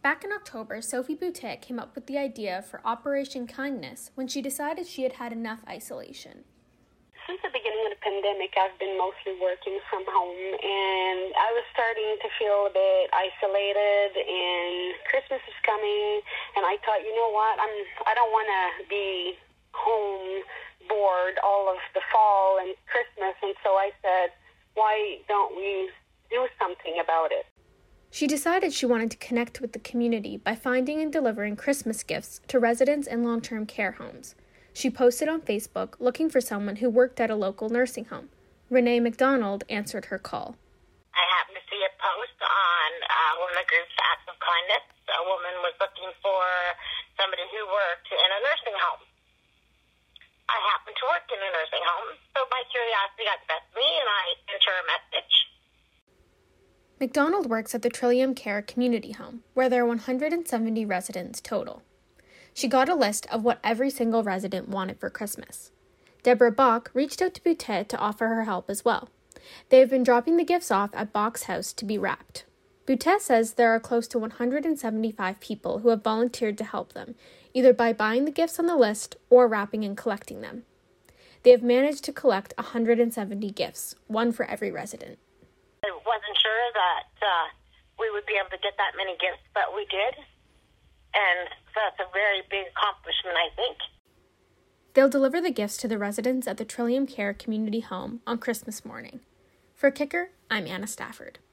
Back in October, Sophie Boutet came up with the idea for Operation Kindness when she decided she had had enough isolation. Since the beginning of the pandemic, I've been mostly working from home, and I was starting to feel a bit isolated, and Christmas is coming, and I thought, you know what, I don't want to be home bored all of the fall and Christmas, and so I said, why don't we do something about it? She decided she wanted to connect with the community by finding and delivering Christmas gifts to residents in long-term care homes. She posted on Facebook looking for someone who worked at a local nursing home. Renee McDonald answered her call. I happened to see a post on one of the group's Acts of Kindness. A woman was looking for somebody who worked in a nursing home. I happened to work in a nursing home, so my curiosity got the best of me, and I sent her a message. McDonald works at the Trillium Care Community Home, where there are 170 residents total. She got a list of what every single resident wanted for Christmas. Deborah Bach reached out to Boutet to offer her help as well. They have been dropping the gifts off at Bach's house to be wrapped. Boutet says there are close to 175 people who have volunteered to help them, either by buying the gifts on the list or wrapping and collecting them. They have managed to collect 170 gifts, one for every resident. I wasn't sure that we would be able to get that many gifts, but we did. And so that's a very big accomplishment, I think. They'll deliver the gifts to the residents at the Trillium Care Community Home on Christmas morning. For Kicker, I'm Anna Stafford.